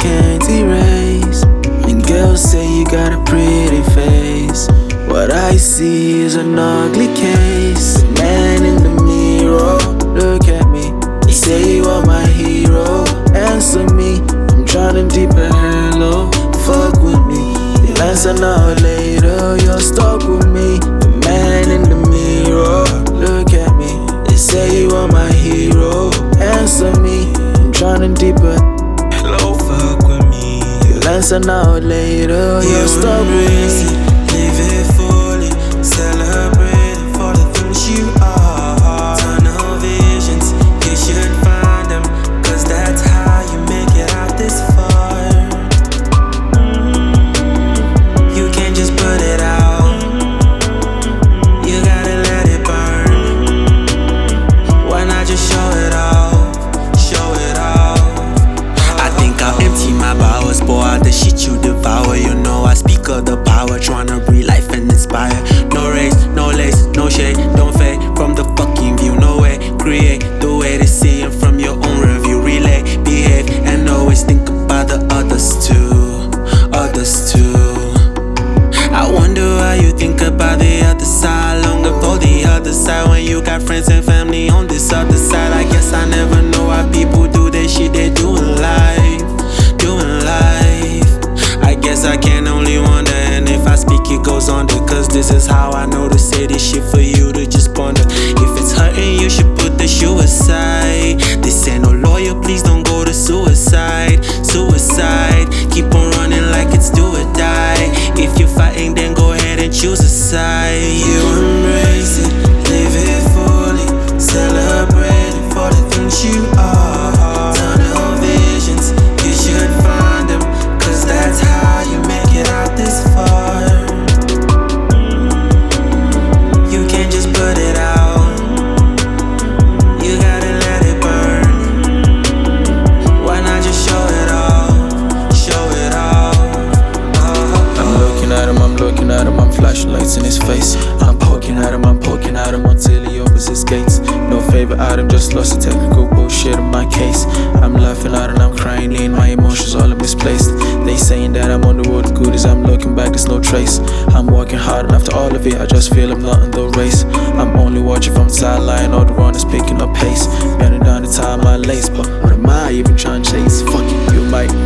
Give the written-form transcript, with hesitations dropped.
can't erase. And girls say you got a pretty face. What I see is an ugly case. The man in the mirror, look at me. They say you are my hero. Answer me, I'm trying to deep a hello. Fuck with me, you'll answer now or later. You're stuck with me. The man in the mirror, look at me. They say you are my hero. Answer me, I'm trying to deep a hello. Fuck with me, you'll answer now or later. You're stuck with me. Live it fully, celebrate it for the things you are. Tunnel visions, you should find them, cause that's how you make it out this far. You can't just put it out, you gotta let it burn. Why not just show it off, show it off? I think I'll empty my bowels, boy, the shit you devour. You know I speak of the power, tryna breathe life and inspire. No race, no lace, no shade, don't fade from the fucking view. No way, create the way to see it from your own review. Relay, behave, and always think about the others too, others too. I wonder why you think about the other side, longer for the other side, when you got friends and family on this other side. I guess I never know why people do the shit they do in life, doing life. I guess I can only wonder, and if I speak it goes under, cause this is how I know to say this shit for you to just ponder. If it's hurting you should put the shoe aside. This ain't no lawyer, please don't go to suicide. Suicide, keep on running like it's do or die. If you're fighting then go ahead and choose a side. You embrace it, live it fully, celebrate it for the things you are. Tunnel visions, you should find them, cause that's how you make it out this far. You can't just put it out, you gotta let it burn. Why not just show it off, show it off? I'm looking at him, I'm flashing lights in his face. I'm poking at him until he opens his gates. No favorite item, just lost a technical bullshit in my case. I'm laughing out and I'm crying in, my emotions all are misplaced. They saying that I'm on the road to goodies, I'm looking back, there's no trace. I'm working hard and after all of it, I just feel I'm not in the race. I'm only watching from the sideline, all the runners picking up pace. Bending down to tie my lace, but what am I even trying to chase? Fuck it, you might